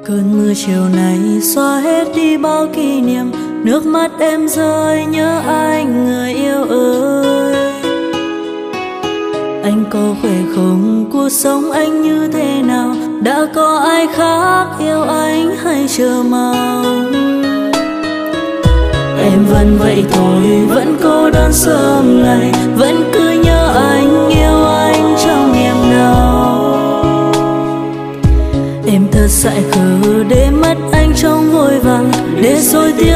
Cơn mưa chiều nay xóa hết đi bao kỷ niệm, nước mắt em rơi nhớ anh người yêu ơi. Anh có khỏe không, cuộc sống anh như thế nào, đã có ai khác yêu anh hay chờ mong. Em vẫn vậy thôi, vẫn cô đơn sớm ngày, vẫn cứ nhớ anh, yêu anh trong niềm đau. Em thật dại khờ để mất anh trong vội vàng, để rồi tiếng